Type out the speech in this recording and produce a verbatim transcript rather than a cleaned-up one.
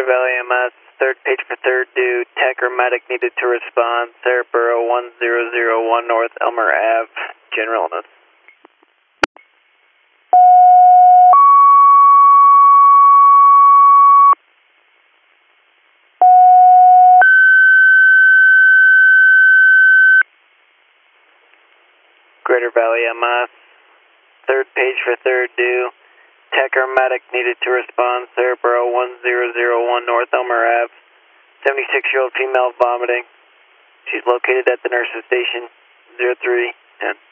Greater Valley M S, third page for third due, tech or medic needed to respond, Sarahboro one zero zero one North Elmer Ave, general illness. Greater Valley M S, third page for third due, tech or medic needed to respond, Sarahboro one zero zero one North Elmer Ave, seventy-six-year-old female vomiting. She's located at the nurse's station, zero three ten.